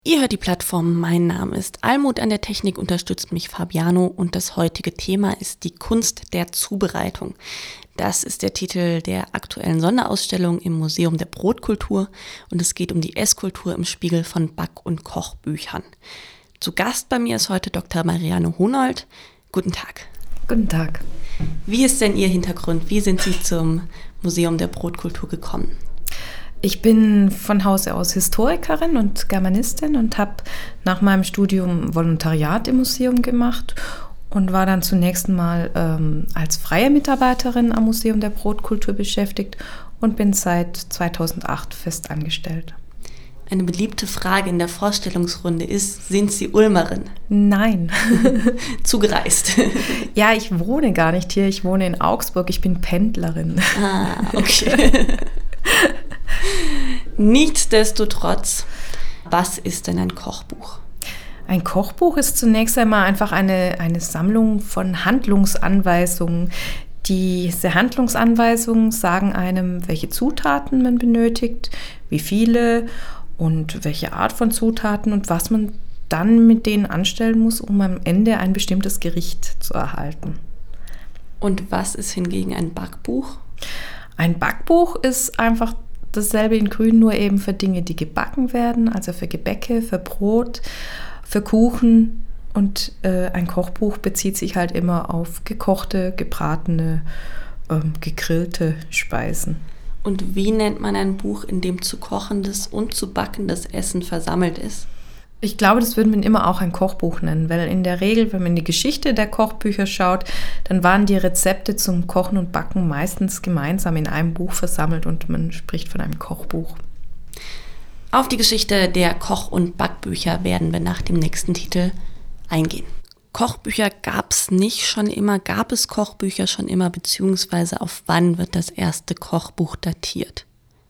Ihr hört die Plattform, mein Name ist Almut, an der Technik unterstützt mich Fabiano und das heutige Thema ist die Kunst der Zubereitung. Das ist der Titel der aktuellen Sonderausstellung im Museum der Brotkultur und es geht um die Esskultur im Spiegel von Back- und Kochbüchern. Zu Gast bei mir ist heute Dr. Marianne Honold. Guten Tag. Guten Tag. Wie ist denn Ihr Hintergrund? Wie sind Sie zum Museum der Brotkultur gekommen? Ich bin von Hause aus Historikerin und Germanistin und habe nach meinem Studium Volontariat im Museum gemacht und war dann zunächst mal als freie Mitarbeiterin am Museum der Brotkultur beschäftigt und bin seit 2008 fest angestellt. Eine beliebte Frage in der Vorstellungsrunde ist, sind Sie Ulmerin? Nein. Zugereist? Ja, ich wohne gar nicht hier, ich wohne in Augsburg, ich bin Pendlerin. Ah, okay. Nichtsdestotrotz, was ist denn ein Kochbuch? Ein Kochbuch ist zunächst einmal einfach eine Sammlung von Handlungsanweisungen. Diese Handlungsanweisungen sagen einem, welche Zutaten man benötigt, wie viele und welche Art von Zutaten und was man dann mit denen anstellen muss, um am Ende ein bestimmtes Gericht zu erhalten. Und was ist hingegen ein Backbuch? Ein Backbuch ist einfach dasselbe in Grün, nur eben für Dinge, die gebacken werden, also für Gebäcke, für Brot, für Kuchen. Und ein Kochbuch bezieht sich halt immer auf gekochte, gebratene, gegrillte Speisen. Und wie nennt man ein Buch, in dem zu kochendes und zu backendes Essen versammelt ist? Ich glaube, das würde man immer auch ein Kochbuch nennen, weil in der Regel, wenn man in die Geschichte der Kochbücher schaut, dann waren die Rezepte zum Kochen und Backen meistens gemeinsam in einem Buch versammelt und man spricht von einem Kochbuch. Auf die Geschichte der Koch- und Backbücher werden wir nach dem nächsten Titel eingehen. Kochbücher gab es nicht schon immer, gab es Kochbücher schon immer, beziehungsweise auf wann wird das erste Kochbuch datiert?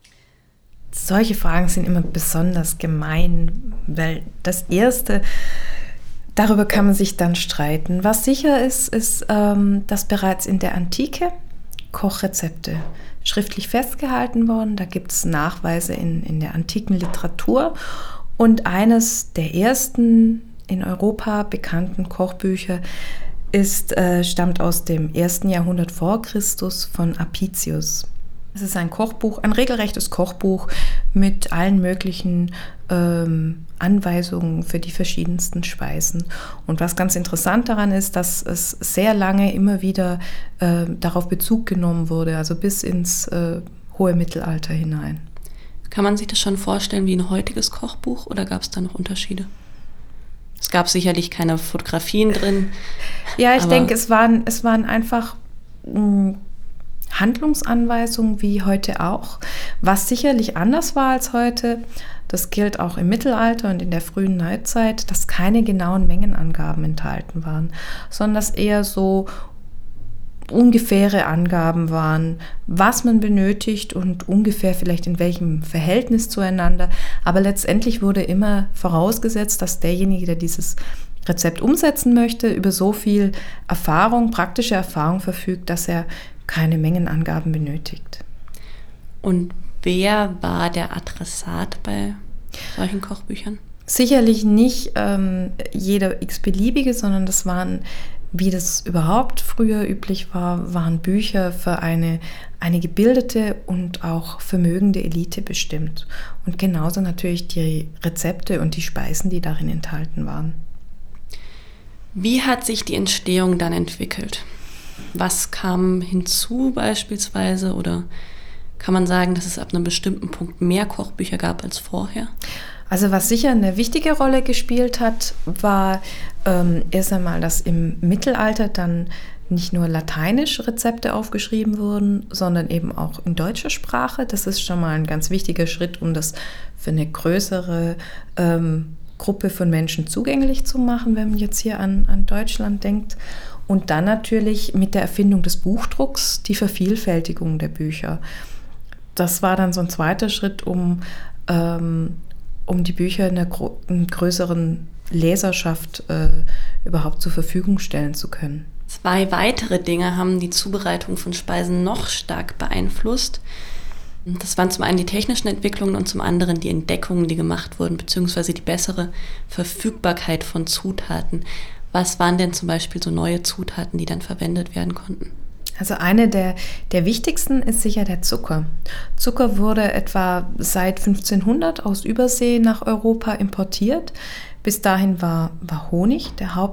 Solche Fragen sind immer besonders gemein, weil das Erste, darüber kann man sich dann streiten. Was sicher ist, dass bereits in der Antike Kochrezepte schriftlich festgehalten wurden. Da gibt es Nachweise in der antiken Literatur. Und eines der ersten in Europa bekannten Kochbücher stammt aus dem 1. Jahrhundert vor Christus von Apicius. Es ist ein Kochbuch, ein regelrechtes Kochbuch mit allen möglichen Anweisungen für die verschiedensten Speisen. Und was ganz interessant daran ist, dass es sehr lange immer wieder darauf Bezug genommen wurde, also bis ins hohe Mittelalter hinein. Kann man sich das schon vorstellen wie ein heutiges Kochbuch oder gab es da noch Unterschiede? Es gab sicherlich keine Fotografien drin. Ja, ich denke, es waren einfach Handlungsanweisungen wie heute auch. Was sicherlich anders war als heute, das gilt auch im Mittelalter und in der frühen Neuzeit, dass keine genauen Mengenangaben enthalten waren, sondern dass eher so ungefähre Angaben waren, was man benötigt und ungefähr vielleicht in welchem Verhältnis zueinander. Aber letztendlich wurde immer vorausgesetzt, dass derjenige, der dieses Rezept umsetzen möchte, über so viel Erfahrung, praktische Erfahrung verfügt, dass er keine Mengenangaben benötigt. Und wer war der Adressat bei solchen Kochbüchern? Sicherlich nicht jeder x-beliebige, sondern das waren, wie das überhaupt früher üblich war, waren Bücher für eine gebildete und auch vermögende Elite bestimmt. Und genauso natürlich die Rezepte und die Speisen, die darin enthalten waren. Wie hat sich die Entstehung dann entwickelt? Was kam hinzu beispielsweise oder kann man sagen, dass es ab einem bestimmten Punkt mehr Kochbücher gab als vorher? Also was sicher eine wichtige Rolle gespielt hat, war erst einmal, dass im Mittelalter dann nicht nur lateinisch Rezepte aufgeschrieben wurden, sondern eben auch in deutscher Sprache. Das ist schon mal ein ganz wichtiger Schritt, um das für eine größere Gruppe von Menschen zugänglich zu machen, wenn man jetzt hier an Deutschland denkt. Und dann natürlich mit der Erfindung des Buchdrucks die Vervielfältigung der Bücher. Das war dann so ein zweiter Schritt, um die Bücher in einer größeren Leserschaft überhaupt zur Verfügung stellen zu können. 2 weitere Dinge haben die Zubereitung von Speisen noch stark beeinflusst. Das waren zum einen die technischen Entwicklungen und zum anderen die Entdeckungen, die gemacht wurden, beziehungsweise die bessere Verfügbarkeit von Zutaten. Was waren denn zum Beispiel so neue Zutaten, die dann verwendet werden konnten? Also eine der wichtigsten ist sicher der Zucker. Zucker wurde etwa seit 1500 aus Übersee nach Europa importiert. Bis dahin war Honig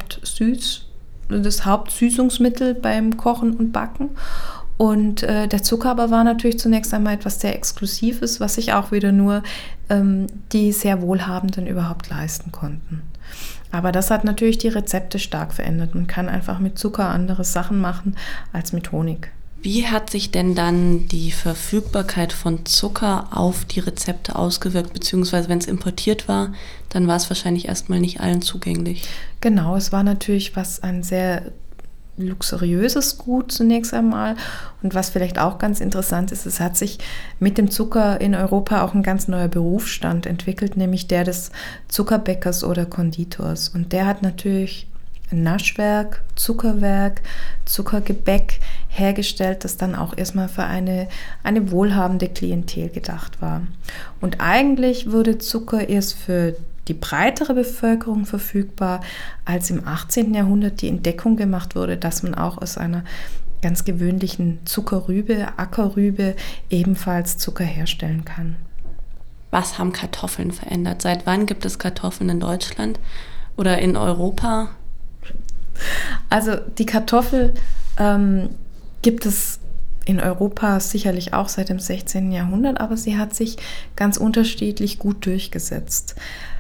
das Hauptsüßungsmittel beim Kochen und Backen. Und der Zucker aber war natürlich zunächst einmal etwas sehr Exklusives, was sich auch wieder nur die sehr Wohlhabenden überhaupt leisten konnten. Aber das hat natürlich die Rezepte stark verändert. Man kann einfach mit Zucker andere Sachen machen als mit Honig. Wie hat sich denn dann die Verfügbarkeit von Zucker auf die Rezepte ausgewirkt? Beziehungsweise wenn es importiert war, dann war es wahrscheinlich erstmal nicht allen zugänglich. Genau, es war natürlich ein sehr luxuriöses Gut zunächst einmal. Und was vielleicht auch ganz interessant ist, es hat sich mit dem Zucker in Europa auch ein ganz neuer Berufsstand entwickelt, nämlich der des Zuckerbäckers oder Konditors. Und der hat natürlich ein Naschwerk, Zuckerwerk, Zuckergebäck hergestellt, das dann auch erstmal für eine wohlhabende Klientel gedacht war. Und eigentlich wurde Zucker erst für die breitere Bevölkerung verfügbar, als im 18. Jahrhundert die Entdeckung gemacht wurde, dass man auch aus einer ganz gewöhnlichen Zuckerrübe, Ackerrübe, ebenfalls Zucker herstellen kann. Was haben Kartoffeln verändert? Seit wann gibt es Kartoffeln in Deutschland oder in Europa? Also die Kartoffel gibt es in Europa sicherlich auch seit dem 16. Jahrhundert, aber sie hat sich ganz unterschiedlich gut durchgesetzt.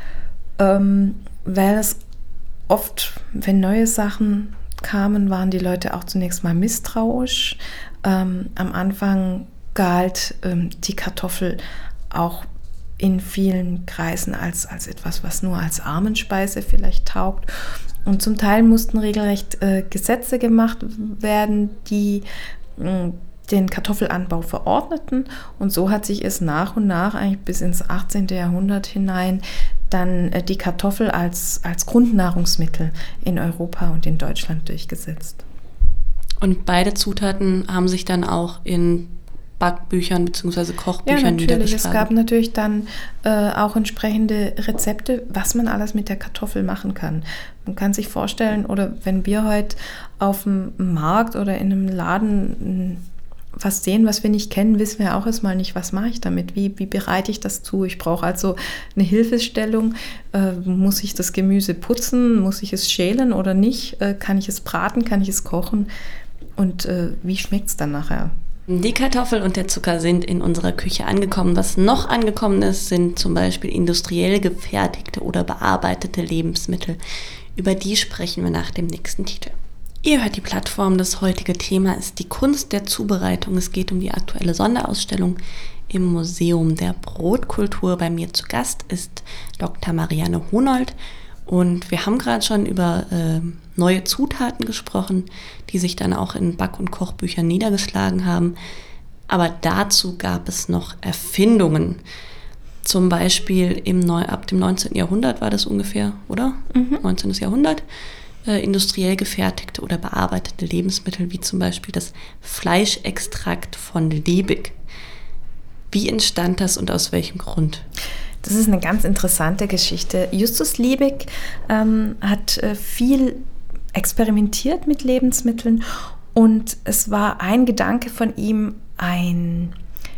Weil es oft, wenn neue Sachen kamen, waren die Leute auch zunächst mal misstrauisch. Am Anfang galt die Kartoffel auch in vielen Kreisen als etwas, was nur als Armenspeise vielleicht taugt. Und zum Teil mussten regelrecht Gesetze gemacht werden, die den Kartoffelanbau verordneten. Und so hat sich es nach und nach, eigentlich bis ins 18. Jahrhundert hinein, dann die Kartoffel als Grundnahrungsmittel in Europa und in Deutschland durchgesetzt. Und beide Zutaten haben sich dann auch in Backbüchern bzw. Kochbüchern niedergeschlagen. Ja, natürlich. Es gab natürlich dann auch entsprechende Rezepte, was man alles mit der Kartoffel machen kann. Man kann sich vorstellen, oder wenn wir heute auf dem Markt oder in einem Laden was sehen, was wir nicht kennen, wissen wir auch erstmal nicht, was mache ich damit, wie bereite ich das zu. Ich brauche also eine Hilfestellung. Muss ich das Gemüse putzen, muss ich es schälen oder nicht? Kann ich es braten, kann ich es kochen? Und wie schmeckt es dann nachher? Die Kartoffel und der Zucker sind in unserer Küche angekommen. Was noch angekommen ist, sind zum Beispiel industriell gefertigte oder bearbeitete Lebensmittel. Über die sprechen wir nach dem nächsten Titel. Ihr hört die Plattform. Das heutige Thema ist die Kunst der Zubereitung. Es geht um die aktuelle Sonderausstellung im Museum der Brotkultur. Bei mir zu Gast ist Dr. Marianne Honold. Und wir haben gerade schon über neue Zutaten gesprochen, die sich dann auch in Back- und Kochbüchern niedergeschlagen haben. Aber dazu gab es noch Erfindungen. Zum Beispiel ab dem 19. Jahrhundert war das ungefähr, oder? 19. Jahrhundert. Industriell gefertigte oder bearbeitete Lebensmittel, wie zum Beispiel das Fleischextrakt von Liebig. Wie entstand das und aus welchem Grund? Das ist eine ganz interessante Geschichte. Justus Liebig hat viel experimentiert mit Lebensmitteln und es war ein Gedanke von ihm, ein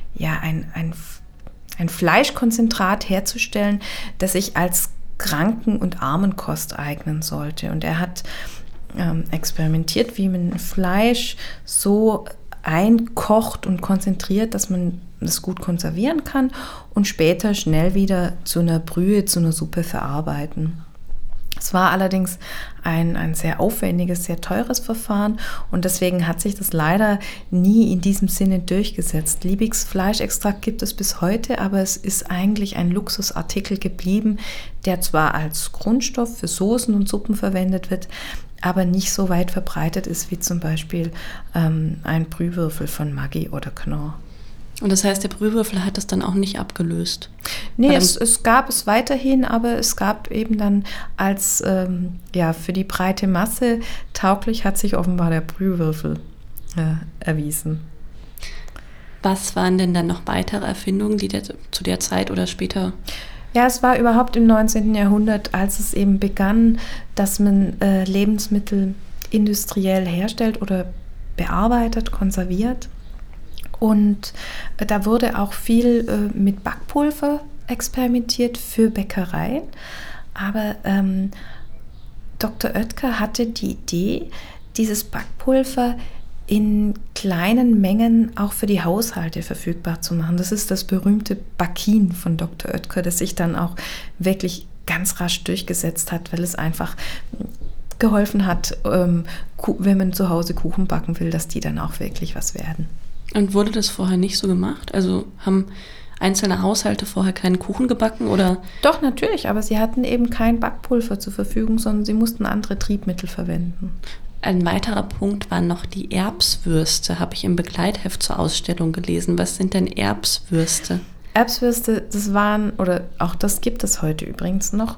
Fleischkonzentrat herzustellen, das sich als Kranken- und Armenkost eignen sollte. Und er hat experimentiert, wie man Fleisch so einkocht und konzentriert, dass man das gut konservieren kann und später schnell wieder zu einer Brühe, zu einer Suppe verarbeiten. Es war allerdings ein sehr aufwendiges, sehr teures Verfahren und deswegen hat sich das leider nie in diesem Sinne durchgesetzt. Liebigs Fleischextrakt gibt es bis heute, aber es ist eigentlich ein Luxusartikel geblieben, der zwar als Grundstoff für Soßen und Suppen verwendet wird, aber nicht so weit verbreitet ist wie zum Beispiel ein Brühwürfel von Maggi oder Knorr. Und das heißt, der Brühwürfel hat das dann auch nicht abgelöst? Nee, es gab es weiterhin, aber es gab eben dann als für die breite Masse tauglich hat sich offenbar der Brühwürfel erwiesen. Was waren denn dann noch weitere Erfindungen, die zu der Zeit oder später? Ja, es war überhaupt im 19. Jahrhundert, als es eben begann, dass man Lebensmittel industriell herstellt oder bearbeitet, konserviert. Und da wurde auch viel mit Backpulver experimentiert für Bäckereien. Aber Dr. Oetker hatte die Idee, dieses Backpulver in kleinen Mengen auch für die Haushalte verfügbar zu machen. Das ist das berühmte Bakin von Dr. Oetker, das sich dann auch wirklich ganz rasch durchgesetzt hat, weil es einfach geholfen hat, wenn man zu Hause Kuchen backen will, dass die dann auch wirklich was werden. Und wurde das vorher nicht so gemacht? Also haben einzelne Haushalte vorher keinen Kuchen gebacken, oder? Doch, natürlich, aber sie hatten eben kein Backpulver zur Verfügung, sondern sie mussten andere Triebmittel verwenden. Ein weiterer Punkt waren noch die Erbswürste, habe ich im Begleitheft zur Ausstellung gelesen. Was sind denn Erbswürste? Erbswürste, das waren, oder auch das gibt es heute übrigens noch,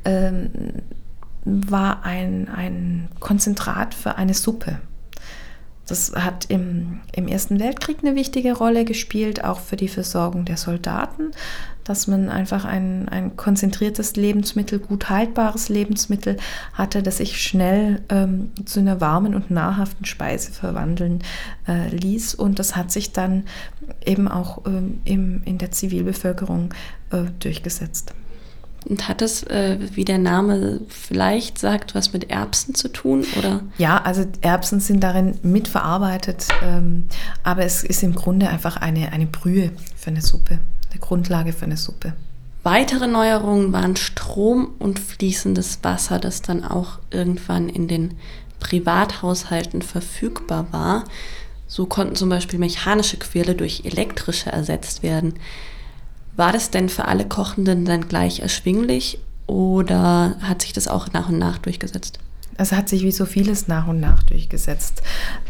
war ein Konzentrat für eine Suppe. Das hat im Ersten Weltkrieg eine wichtige Rolle gespielt, auch für die Versorgung der Soldaten, dass man einfach ein konzentriertes Lebensmittel, gut haltbares Lebensmittel hatte, das sich schnell zu einer warmen und nahrhaften Speise verwandeln ließ. Und das hat sich dann eben auch in der Zivilbevölkerung durchgesetzt. Und hat es, wie der Name vielleicht sagt, was mit Erbsen zu tun, oder? Ja, also Erbsen sind darin mitverarbeitet, aber es ist im Grunde einfach eine Brühe für eine Suppe, eine Grundlage für eine Suppe. Weitere Neuerungen waren Strom und fließendes Wasser, das dann auch irgendwann in den Privathaushalten verfügbar war. So konnten zum Beispiel mechanische Quirle durch elektrische ersetzt werden. War das denn für alle Kochenden dann gleich erschwinglich oder hat sich das auch nach und nach durchgesetzt? Es hat sich wie so vieles nach und nach durchgesetzt.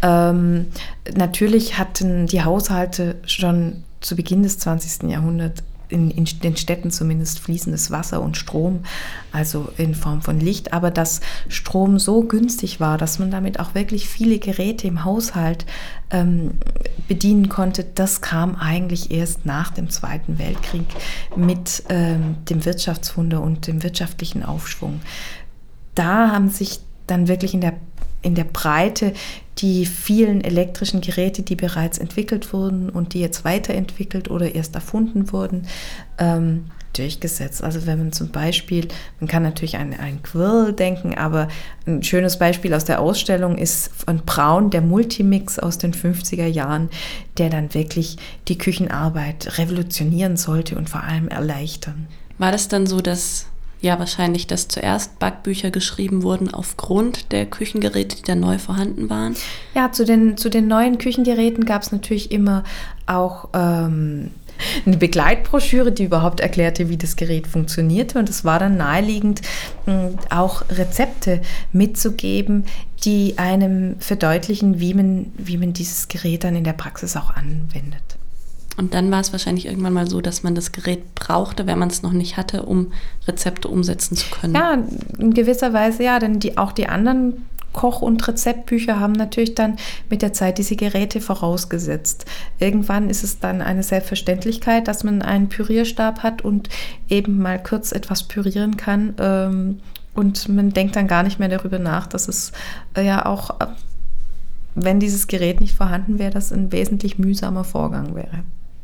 Natürlich hatten die Haushalte schon zu Beginn des 20. Jahrhunderts in den Städten zumindest fließendes Wasser und Strom, also in Form von Licht, aber dass Strom so günstig war, dass man damit auch wirklich viele Geräte im Haushalt bedienen konnte, das kam eigentlich erst nach dem Zweiten Weltkrieg mit dem Wirtschaftswunder und dem wirtschaftlichen Aufschwung. Da haben sich dann wirklich in der Breite die vielen elektrischen Geräte, die bereits entwickelt wurden und die jetzt weiterentwickelt oder erst erfunden wurden, durchgesetzt. Also wenn man zum Beispiel, man kann natürlich an ein Quirl denken, aber ein schönes Beispiel aus der Ausstellung ist von Braun, der Multimix aus den 50er Jahren, der dann wirklich die Küchenarbeit revolutionieren sollte und vor allem erleichtern. War das dann so, dass wahrscheinlich, dass zuerst Backbücher geschrieben wurden aufgrund der Küchengeräte, die dann neu vorhanden waren? Ja, zu den neuen Küchengeräten gab es natürlich immer auch eine Begleitbroschüre, die überhaupt erklärte, wie das Gerät funktionierte. Und es war dann naheliegend, auch Rezepte mitzugeben, die einem verdeutlichen, wie man dieses Gerät dann in der Praxis auch anwendet. Und dann war es wahrscheinlich irgendwann mal so, dass man das Gerät brauchte, wenn man es noch nicht hatte, um Rezepte umsetzen zu können. Ja, in gewisser Weise ja, denn auch die anderen Koch- und Rezeptbücher haben natürlich dann mit der Zeit diese Geräte vorausgesetzt. Irgendwann ist es dann eine Selbstverständlichkeit, dass man einen Pürierstab hat und eben mal kurz etwas pürieren kann. Und man denkt dann gar nicht mehr darüber nach, dass es ja auch, wenn dieses Gerät nicht vorhanden wäre, das ein wesentlich mühsamer Vorgang wäre.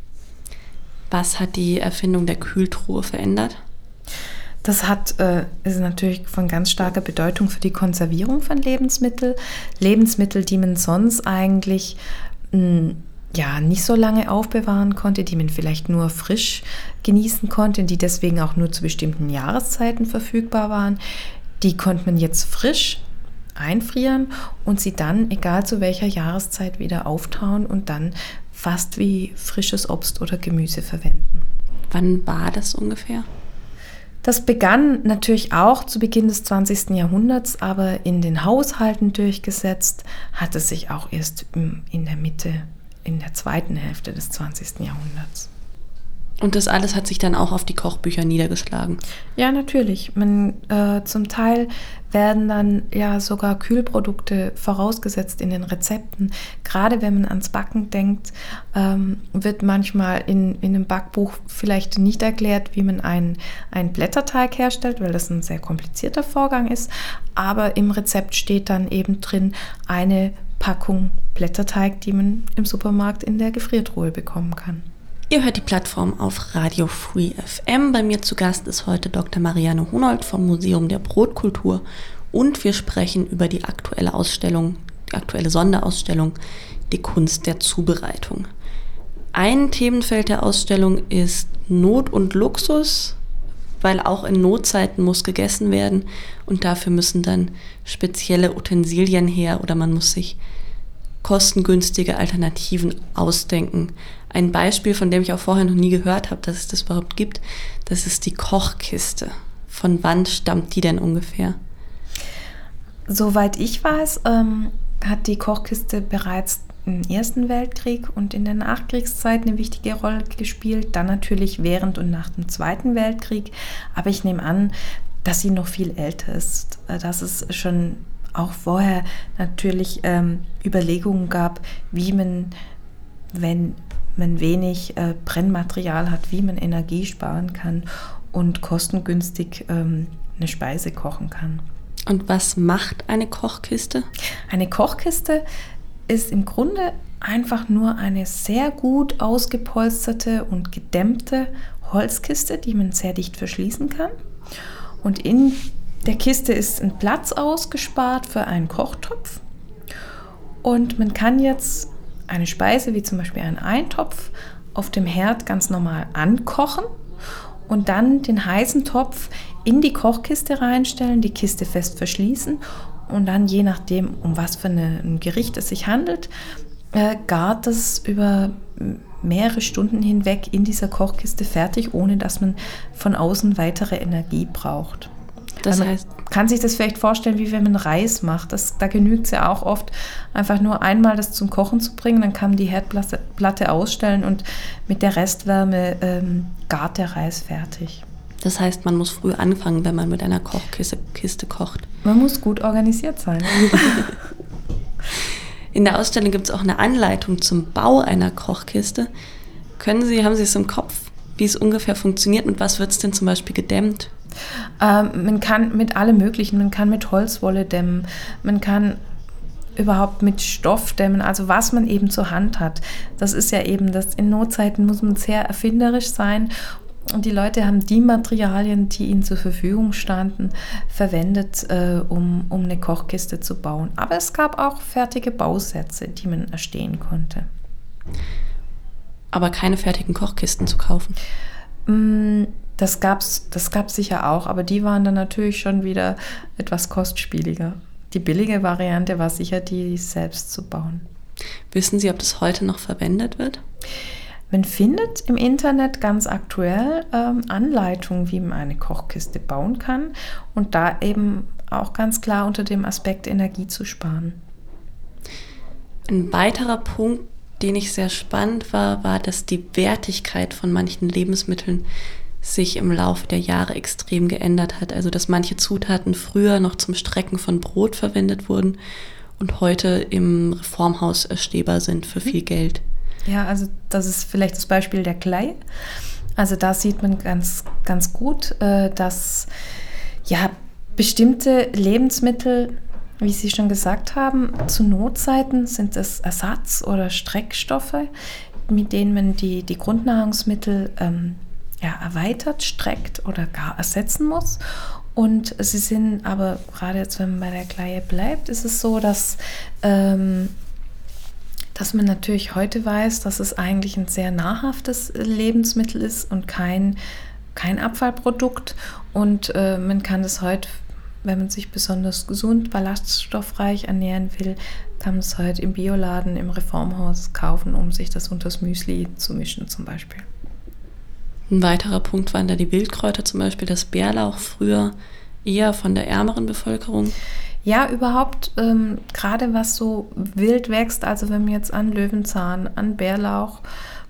Was hat die Erfindung der Kühltruhe verändert? Das ist natürlich von ganz starker Bedeutung für die Konservierung von Lebensmitteln. Lebensmittel, die man sonst eigentlich nicht so lange aufbewahren konnte, die man vielleicht nur frisch genießen konnte, die deswegen auch nur zu bestimmten Jahreszeiten verfügbar waren, die konnte man jetzt frisch einfrieren und sie dann, egal zu welcher Jahreszeit, wieder auftauen und dann fast wie frisches Obst oder Gemüse verwenden. Wann war das ungefähr? Das begann natürlich auch zu Beginn des 20. Jahrhunderts, aber in den Haushalten durchgesetzt hat es sich auch erst in der zweiten Hälfte des 20. Jahrhunderts. Und das alles hat sich dann auch auf die Kochbücher niedergeschlagen? Ja, natürlich. Zum Teil werden dann ja sogar Kühlprodukte vorausgesetzt in den Rezepten. Gerade wenn man ans Backen denkt, wird manchmal in einem Backbuch vielleicht nicht erklärt, wie man einen Blätterteig herstellt, weil das ein sehr komplizierter Vorgang ist. Aber im Rezept steht dann eben drin eine Packung Blätterteig, die man im Supermarkt in der Gefriertruhe bekommen kann. Ihr hört die Plattform auf Radio Free FM. Bei mir zu Gast ist heute Dr. Marianne Hunold vom Museum der Brotkultur und wir sprechen über die aktuelle Sonderausstellung, die Kunst der Zubereitung. Ein Themenfeld der Ausstellung ist Not und Luxus, weil auch in Notzeiten muss gegessen werden und dafür müssen dann spezielle Utensilien her oder man muss sich kostengünstige Alternativen ausdenken. Ein Beispiel, von dem ich auch vorher noch nie gehört habe, dass es das überhaupt gibt, das ist die Kochkiste. Von wann stammt die denn ungefähr? Soweit ich weiß, hat die Kochkiste bereits im Ersten Weltkrieg und in der Nachkriegszeit eine wichtige Rolle gespielt, dann natürlich während und nach dem Zweiten Weltkrieg. Aber ich nehme an, dass sie noch viel älter ist, dass es schon auch vorher natürlich Überlegungen gab, wie man, wenn man wenig Brennmaterial hat, wie man Energie sparen kann und kostengünstig eine Speise kochen kann. Und was macht eine Kochkiste? Eine Kochkiste ist im Grunde einfach nur eine sehr gut ausgepolsterte und gedämmte Holzkiste, die man sehr dicht verschließen kann. Und in der Kiste ist ein Platz ausgespart für einen Kochtopf. Und man kann jetzt eine Speise, wie zum Beispiel einen Eintopf, auf dem Herd ganz normal ankochen und dann den heißen Topf in die Kochkiste reinstellen, die Kiste fest verschließen und dann je nachdem, um was für ein Gericht es sich handelt, gart es über mehrere Stunden hinweg in dieser Kochkiste fertig, ohne dass man von außen weitere Energie braucht. Das heißt, man kann sich das vielleicht vorstellen, wie wenn man Reis macht. Da genügt es ja auch oft, einfach nur einmal das zum Kochen zu bringen, dann kann man die Herdplatte ausstellen und mit der Restwärme gart der Reis fertig. Das heißt, man muss früh anfangen, wenn man mit einer Kochkiste kocht. Man muss gut organisiert sein. In der Ausstellung gibt es auch eine Anleitung zum Bau einer Kochkiste. Haben Sie es im Kopf, wie es ungefähr funktioniert? Mit was wird es denn zum Beispiel gedämmt? Man kann mit allem Möglichen, man kann mit Holzwolle dämmen, man kann überhaupt mit Stoff dämmen, also was man eben zur Hand hat. Das ist ja eben, in Notzeiten muss man sehr erfinderisch sein und die Leute haben die Materialien, die ihnen zur Verfügung standen, verwendet, um eine Kochkiste zu bauen. Aber es gab auch fertige Bausätze, die man erstehen konnte. Aber keine fertigen Kochkisten zu kaufen? Das gab's sicher auch, aber die waren dann natürlich schon wieder etwas kostspieliger. Die billige Variante war sicher, die selbst zu bauen. Wissen Sie, ob das heute noch verwendet wird? Man findet im Internet ganz aktuell Anleitungen, wie man eine Kochkiste bauen kann und da eben auch ganz klar unter dem Aspekt Energie zu sparen. Ein weiterer Punkt, den ich sehr spannend war, dass die Wertigkeit von manchen Lebensmitteln sich im Laufe der Jahre extrem geändert hat. Also dass manche Zutaten früher noch zum Strecken von Brot verwendet wurden und heute im Reformhaus erstehbar sind für viel Geld. Ja, also das ist vielleicht das Beispiel der Kleie. Also da sieht man ganz, ganz gut, dass ja bestimmte Lebensmittel, wie Sie schon gesagt haben, zu Notzeiten sind es Ersatz- oder Streckstoffe, mit denen man die Grundnahrungsmittel erweitert, streckt oder gar ersetzen muss. Und sie sind aber, gerade jetzt, wenn man bei der Kleie bleibt, ist es so, dass man natürlich heute weiß, dass es eigentlich ein sehr nahrhaftes Lebensmittel ist und kein Abfallprodukt. Und man kann es heute, wenn man sich besonders gesund, ballaststoffreich ernähren will, kann man es heute im Bioladen, im Reformhaus kaufen, um sich das unters Müsli zu mischen zum Beispiel. Ein weiterer Punkt waren da die Wildkräuter, zum Beispiel das Bärlauch, früher eher von der ärmeren Bevölkerung. Ja, überhaupt gerade was so wild wächst, also wenn man jetzt an Löwenzahn, an Bärlauch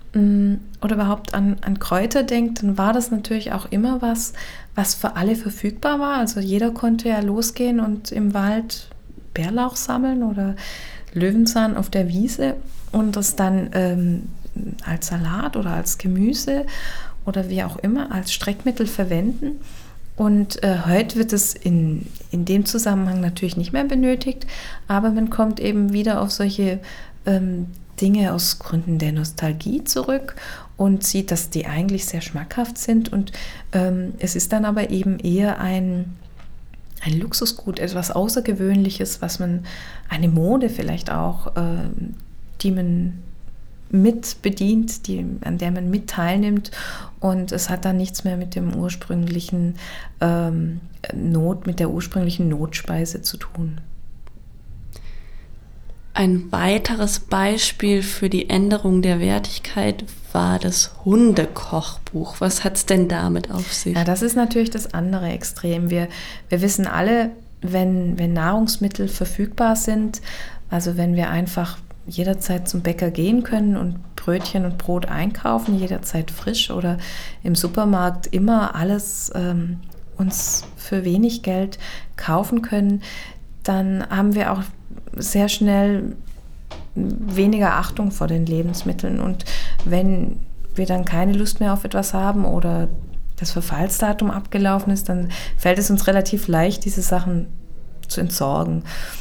oder überhaupt an Kräuter denkt, dann war das natürlich auch immer was für alle verfügbar war. Also jeder konnte ja losgehen und im Wald Bärlauch sammeln oder Löwenzahn auf der Wiese und das dann als Salat oder als Gemüse oder wie auch immer als Streckmittel verwenden. Und heute wird es in dem Zusammenhang natürlich nicht mehr benötigt, aber man kommt eben wieder auf solche Dinge aus Gründen der Nostalgie zurück und sieht, dass die eigentlich sehr schmackhaft sind und es ist dann aber eben eher ein Luxusgut, etwas Außergewöhnliches, eine Mode vielleicht auch, die man mit bedient, an der man mit teilnimmt und es hat dann nichts mehr mit dem ursprünglichen mit der ursprünglichen Notspeise zu tun. Ein weiteres Beispiel für die Änderung der Wertigkeit war das Hundekochbuch. Was hat es denn damit auf sich? Ja, das ist natürlich das andere Extrem. Wir wissen alle, wenn Nahrungsmittel verfügbar sind, also wenn wir einfach jederzeit zum Bäcker gehen können und Brötchen und Brot einkaufen, jederzeit frisch oder im Supermarkt immer alles uns für wenig Geld kaufen können, dann haben wir auch sehr schnell weniger Achtung vor den Lebensmitteln. Und wenn wir dann keine Lust mehr auf etwas haben oder das Verfallsdatum abgelaufen ist, dann fällt es uns relativ leicht, diese Sachen zu entsorgen.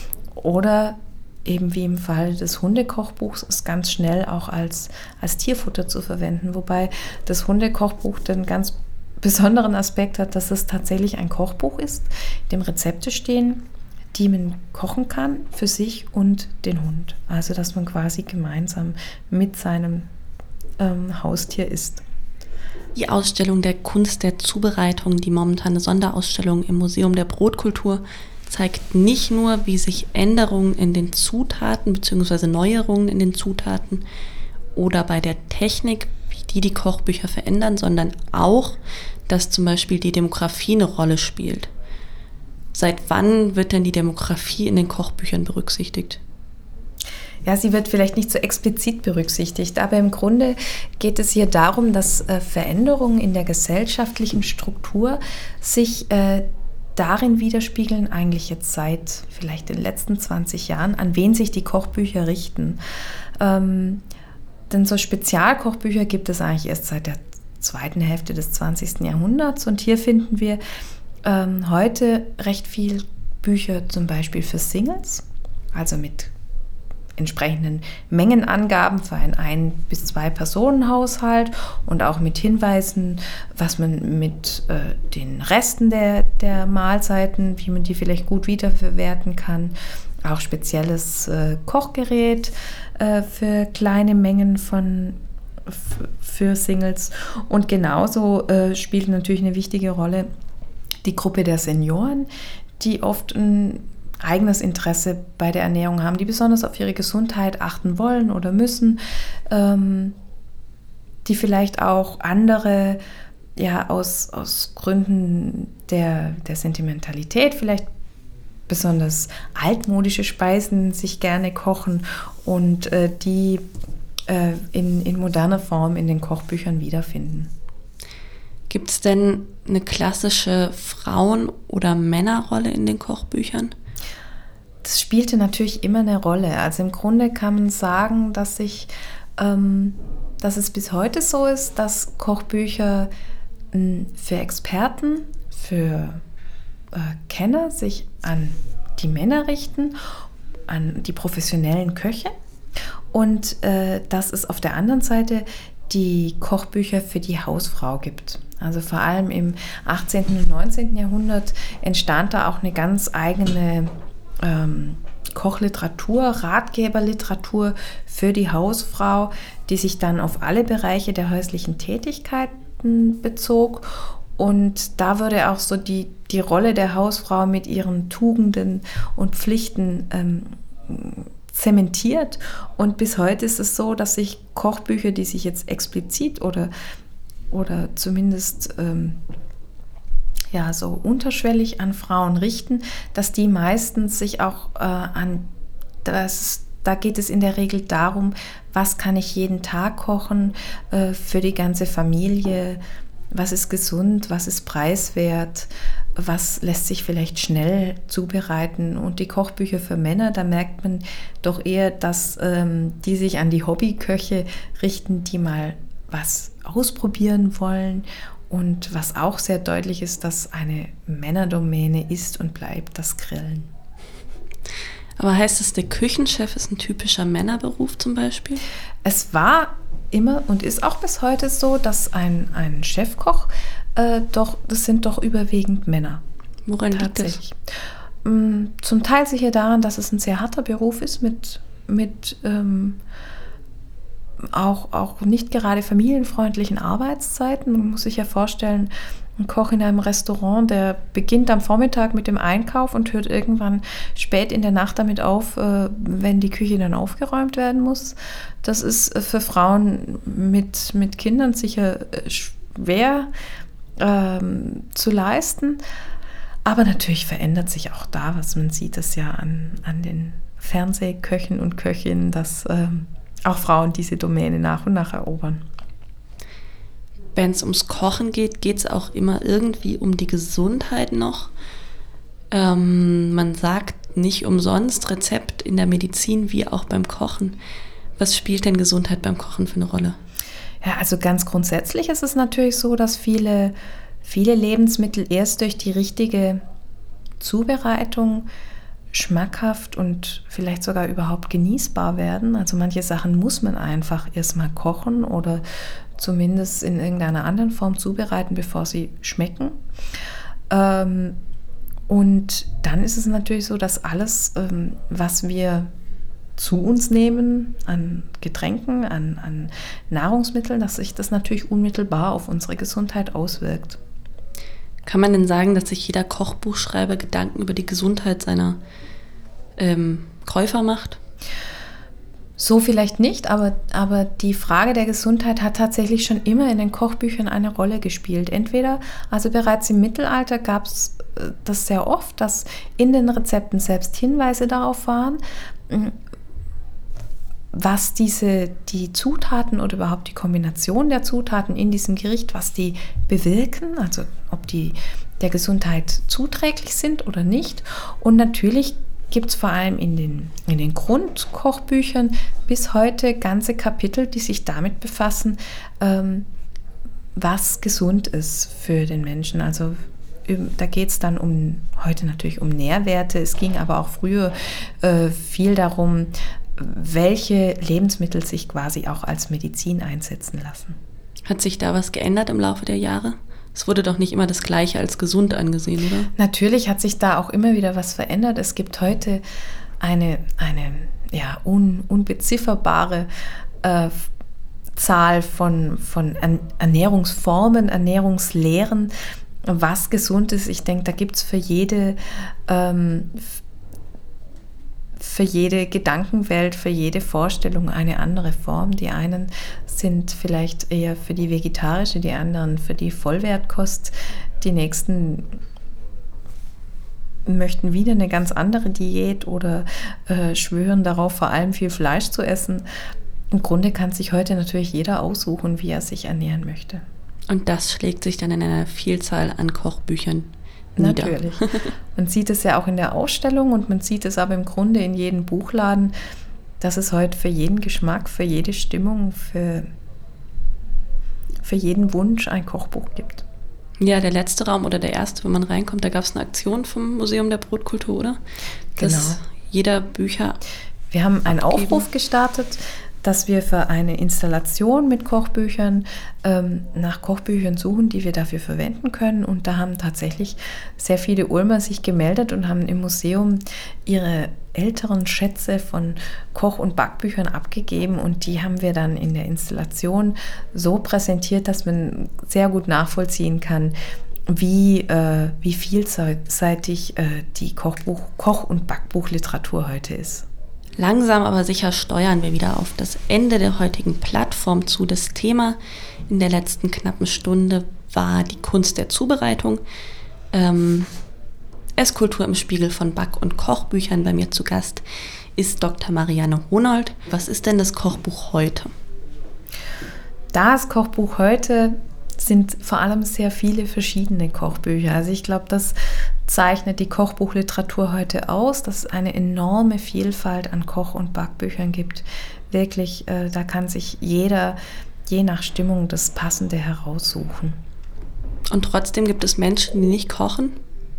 Oder eben wie im Fall des Hundekochbuchs ist ganz schnell auch als Tierfutter zu verwenden. Wobei das Hundekochbuch den ganz besonderen Aspekt hat, dass es tatsächlich ein Kochbuch ist, in dem Rezepte stehen, die man kochen kann für sich und den Hund. Also dass man quasi gemeinsam mit seinem Haustier isst. Die Ausstellung der Kunst der Zubereitung, die momentane Sonderausstellung im Museum der Brotkultur, zeigt nicht nur, wie sich Änderungen in den Zutaten bzw. Neuerungen in den Zutaten oder bei der Technik, wie die Kochbücher verändern, sondern auch, dass zum Beispiel die Demografie eine Rolle spielt. Seit wann wird denn die Demografie in den Kochbüchern berücksichtigt? Ja, sie wird vielleicht nicht so explizit berücksichtigt, aber im Grunde geht es hier darum, dass Veränderungen in der gesellschaftlichen Struktur sich darin widerspiegeln, eigentlich jetzt seit vielleicht den letzten 20 Jahren, an wen sich die Kochbücher richten. Denn so Spezialkochbücher gibt es eigentlich erst seit der zweiten Hälfte des 20. Jahrhunderts und hier finden wir heute recht viel Bücher zum Beispiel für Singles, also mit entsprechenden Mengenangaben für einen 1- bis 2-Personen-Haushalt und auch mit Hinweisen, was man mit den Resten der Mahlzeiten, wie man die vielleicht gut wiederverwerten kann. Auch spezielles Kochgerät für kleine Mengen für Singles. Und genauso spielt natürlich eine wichtige Rolle die Gruppe der Senioren, die oft ein eigenes Interesse bei der Ernährung haben, die besonders auf ihre Gesundheit achten wollen oder müssen, die vielleicht auch andere, ja, aus Gründen der Sentimentalität vielleicht besonders altmodische Speisen sich gerne kochen und die in moderner Form in den Kochbüchern wiederfinden. Gibt es denn eine klassische Frauen- oder Männerrolle in den Kochbüchern? Das spielte natürlich immer eine Rolle. Also im Grunde kann man sagen, dass es bis heute so ist, dass Kochbücher für Experten, für Kenner sich an die Männer richten, an die professionellen Köche und dass es auf der anderen Seite die Kochbücher für die Hausfrau gibt. Also vor allem im 18. und 19. Jahrhundert entstand da auch eine ganz eigene Kochliteratur, Ratgeberliteratur für die Hausfrau, die sich dann auf alle Bereiche der häuslichen Tätigkeiten bezog. Und da wurde auch so die Rolle der Hausfrau mit ihren Tugenden und Pflichten zementiert. Und bis heute ist es so, dass sich Kochbücher, die sich jetzt explizit oder zumindest so unterschwellig an Frauen richten, dass die meistens sich auch an Da geht es in der Regel darum, was kann ich jeden Tag kochen für die ganze Familie, was ist gesund, was ist preiswert, was lässt sich vielleicht schnell zubereiten. Und die Kochbücher für Männer, da merkt man doch eher, dass die sich an die Hobbyköche richten, die mal was ausprobieren wollen. Und was auch sehr deutlich ist, dass eine Männerdomäne ist und bleibt das Grillen. Aber heißt es, der Küchenchef ist ein typischer Männerberuf zum Beispiel? Es war immer und ist auch bis heute so, dass ein Chefkoch, das sind doch überwiegend Männer. Woran liegt das? Zum Teil sicher daran, dass es ein sehr harter Beruf ist mit auch nicht gerade familienfreundlichen Arbeitszeiten. Man muss sich ja vorstellen, ein Koch in einem Restaurant, der beginnt am Vormittag mit dem Einkauf und hört irgendwann spät in der Nacht damit auf, wenn die Küche dann aufgeräumt werden muss. Das ist für Frauen mit Kindern sicher schwer zu leisten. Aber natürlich verändert sich auch da was. Man sieht es ja an den Fernsehköchen und Köchinnen, dass auch Frauen diese Domäne nach und nach erobern. Wenn es ums Kochen geht, geht es auch immer irgendwie um die Gesundheit noch. Man sagt nicht umsonst Rezept in der Medizin wie auch beim Kochen. Was spielt denn Gesundheit beim Kochen für eine Rolle? Ja, also ganz grundsätzlich ist es natürlich so, dass viele Lebensmittel erst durch die richtige Zubereitung schmackhaft und vielleicht sogar überhaupt genießbar werden. Also manche Sachen muss man einfach erstmal kochen oder zumindest in irgendeiner anderen Form zubereiten, bevor sie schmecken. Und dann ist es natürlich so, dass alles, was wir zu uns nehmen an Getränken, an Nahrungsmitteln, dass sich das natürlich unmittelbar auf unsere Gesundheit auswirkt. Kann man denn sagen, dass sich jeder Kochbuchschreiber Gedanken über die Gesundheit seiner Käufer macht? So vielleicht nicht, aber die Frage der Gesundheit hat tatsächlich schon immer in den Kochbüchern eine Rolle gespielt. Entweder, also bereits im Mittelalter gab es das sehr oft, dass in den Rezepten selbst Hinweise darauf waren, was die Zutaten oder überhaupt die Kombination der Zutaten in diesem Gericht, was die bewirken, also ob die der Gesundheit zuträglich sind oder nicht. Und natürlich gibt es vor allem in den Grundkochbüchern bis heute ganze Kapitel, die sich damit befassen, was gesund ist für den Menschen. Also da geht es dann heute natürlich um Nährwerte. Es ging aber auch früher viel darum, welche Lebensmittel sich quasi auch als Medizin einsetzen lassen. Hat sich da was geändert im Laufe der Jahre? Es wurde doch nicht immer das Gleiche als gesund angesehen, oder? Natürlich hat sich da auch immer wieder was verändert. Es gibt heute eine unbezifferbare Zahl von Ernährungsformen, Ernährungslehren, was gesund ist. Ich denke, da gibt es für jede Gedankenwelt, für jede Vorstellung eine andere Form. Die einen sind vielleicht eher für die vegetarische, die anderen für die Vollwertkost. Die nächsten möchten wieder eine ganz andere Diät oder schwören darauf, vor allem viel Fleisch zu essen. Im Grunde kann sich heute natürlich jeder aussuchen, wie er sich ernähren möchte. Und das schlägt sich dann in einer Vielzahl an Kochbüchern nieder. Natürlich. Man sieht es ja auch in der Ausstellung und man sieht es aber im Grunde in jedem Buchladen, dass es heute für jeden Geschmack, für jede Stimmung, für jeden Wunsch ein Kochbuch gibt. Ja, der letzte Raum oder der erste, wenn man reinkommt, da gab es eine Aktion vom Museum der Brotkultur, oder? Dass genau. Jeder Bücher Wir haben einen Aufruf gestartet, dass wir für eine Installation mit Kochbüchern nach Kochbüchern suchen, die wir dafür verwenden können. Und da haben tatsächlich sehr viele Ulmer sich gemeldet und haben im Museum ihre älteren Schätze von Koch- und Backbüchern abgegeben. Und die haben wir dann in der Installation so präsentiert, dass man sehr gut nachvollziehen kann, wie vielseitig die Koch- und Backbuchliteratur heute ist. Langsam aber sicher steuern wir wieder auf das Ende der heutigen Plattform zu. Das Thema in der letzten knappen Stunde war die Kunst der Zubereitung. Esskultur im Spiegel von Back- und Kochbüchern, bei mir zu Gast ist Dr. Marianne Honold. Was ist denn das Kochbuch heute? Das Kochbuch heute sind vor allem sehr viele verschiedene Kochbücher. Also ich glaube, das zeichnet die Kochbuchliteratur heute aus, dass es eine enorme Vielfalt an Koch- und Backbüchern gibt. Wirklich, da kann sich jeder, je nach Stimmung, das Passende heraussuchen. Und trotzdem gibt es Menschen, die nicht kochen?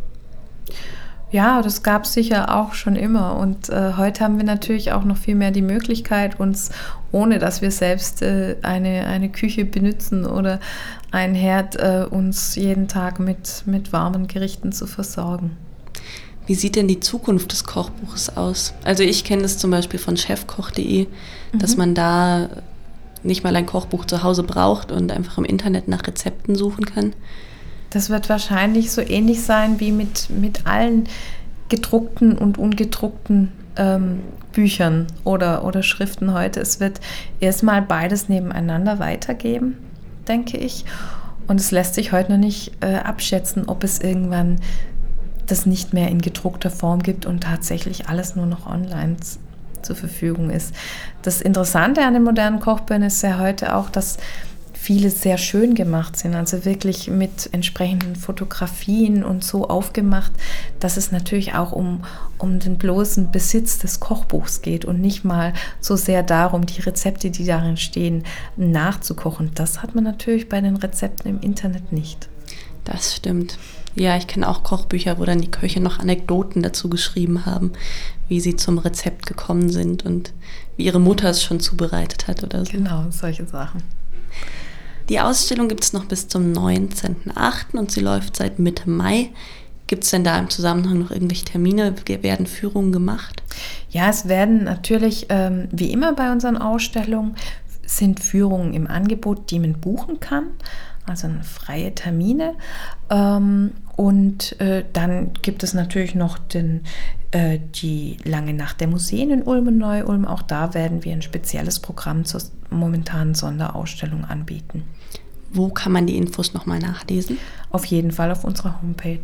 Ja, das gab es sicher auch schon immer. Und heute haben wir natürlich auch noch viel mehr die Möglichkeit, uns, ohne dass wir selbst eine Küche benutzen oder einen Herd, uns jeden Tag mit warmen Gerichten zu versorgen. Wie sieht denn die Zukunft des Kochbuches aus? Also ich kenne das zum Beispiel von chefkoch.de, dass man da nicht mal ein Kochbuch zu Hause braucht und einfach im Internet nach Rezepten suchen kann. Das wird wahrscheinlich so ähnlich sein wie mit allen gedruckten und ungedruckten Büchern oder Schriften heute. Es wird erstmal beides nebeneinander weitergeben, denke ich. Und es lässt sich heute noch nicht abschätzen, ob es irgendwann das nicht mehr in gedruckter Form gibt und tatsächlich alles nur noch online zur Verfügung ist. Das Interessante an den modernen Kochbüchern ist ja heute auch, dass viele sehr schön gemacht sind, also wirklich mit entsprechenden Fotografien und so aufgemacht, dass es natürlich auch um den bloßen Besitz des Kochbuchs geht und nicht mal so sehr darum, die Rezepte, die darin stehen, nachzukochen. Das hat man natürlich bei den Rezepten im Internet nicht. Das stimmt. Ja, ich kenne auch Kochbücher, wo dann die Köche noch Anekdoten dazu geschrieben haben, wie sie zum Rezept gekommen sind und wie ihre Mutter es schon zubereitet hat oder so. Genau, solche Sachen. Die Ausstellung gibt es noch bis zum 19.08. und sie läuft seit Mitte Mai. Gibt es denn da im Zusammenhang noch irgendwelche Termine? Werden Führungen gemacht? Ja, es werden natürlich, wie immer bei unseren Ausstellungen, sind Führungen im Angebot, die man buchen kann, also freie Termine. Und dann gibt es natürlich noch die lange Nacht der Museen in Ulm und Neu-Ulm. Auch da werden wir ein spezielles Programm zur momentanen Sonderausstellung anbieten. Wo kann man die Infos nochmal nachlesen? Auf jeden Fall auf unserer Homepage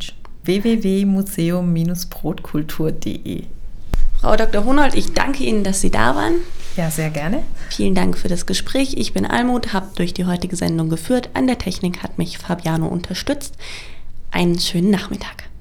www.museum-brotkultur.de. Frau Dr. Honold, ich danke Ihnen, dass Sie da waren. Ja, sehr gerne. Vielen Dank für das Gespräch. Ich bin Almut, habe durch die heutige Sendung geführt. An der Technik hat mich Fabiano unterstützt. Einen schönen Nachmittag.